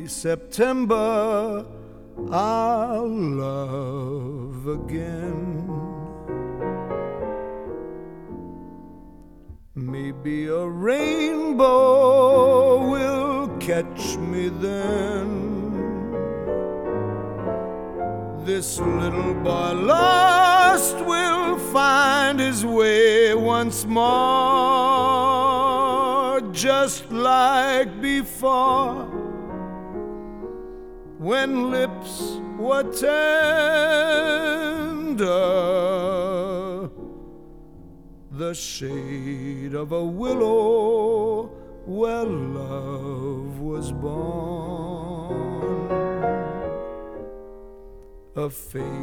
September I'll love again. Maybe a rainbow will catch me then. This little boy lost will find his way once more, just like before, when lips were tender, the shade of a willow where love was born. A face